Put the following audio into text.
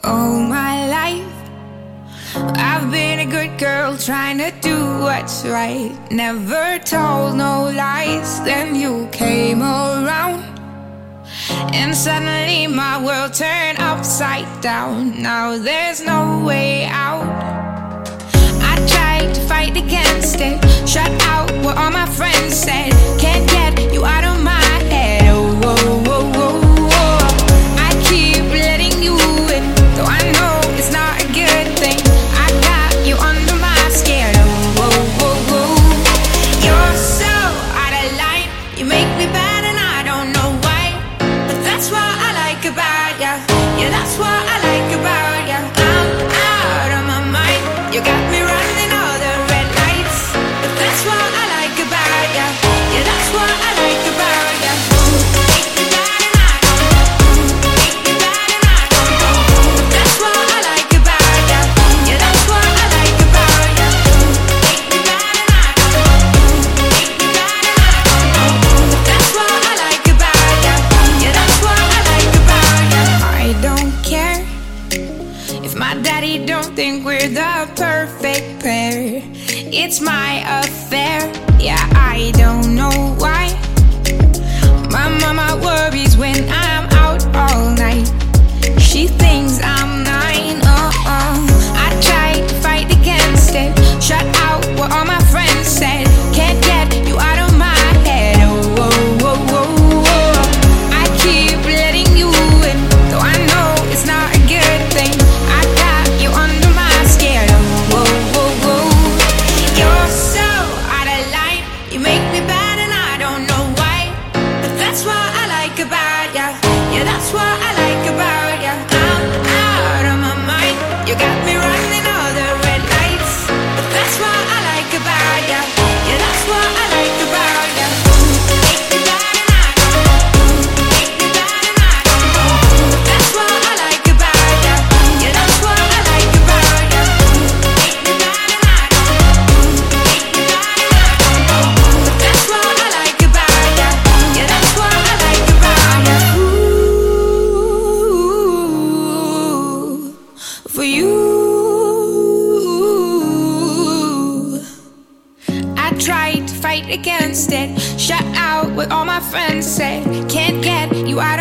All my life I've been a good girl, trying to do what's right. Never told no lies. Then you came around, and suddenly my world turned upside down. Now there's no way out. I tried to fight against it, shut out what all my friends said. Can't get you out of my head. Oh, oh, oh, oh. I keep letting you in, though I know it's not a good thing. I got you under my skin. Oh, oh, oh, oh. You're so out of line. You make me bad and I don't know why, but that's what I like about ya. Yeah, that's what I like about ya. I'm out of my mind. You got me running all the red lights, but that's what I like about ya. Yeah, that's what I like about ya. Make me bad and I don't know. Make me bad and I don't know. But that's what I like about ya. Yeah, that's what I like about ya. Make me bad and I don't know. Make me bad and I don't know. But that's what I like about ya. Yeah, that's what I like about ya. I don't care if my daddy don't think we're the perfect pair. It's my affair. Yeah, I don't know why. My mama worries when I'm out all night. She thinks I'm 9. I tried to fight against it, shut out what all my friends said. Can't get you out of my head. Oh, oh, oh, oh, oh. I keep letting you in, though I know it's not a good thing. I got you under my skin. Oh, oh, oh, oh. You're so out of line. You make me bad and I don't know why, but that's what I like about ya. Yeah, that's what I like about ya. I'm out of my mind. You got me running all the red lights, but that's what I like about ya. Yeah, that's what I like about ya. Make me bad and I don't know. Make me bad and I don't know. But that's what I like about ya. Yeah, that's what I like about ya. Make me bad and I don't know. Make me bad and I don't know. But that's what I like about ya. Yeah, that's what I like about ya. Ooh, for you. I tried to fight against it, shut out what all my friends said. Can't get you out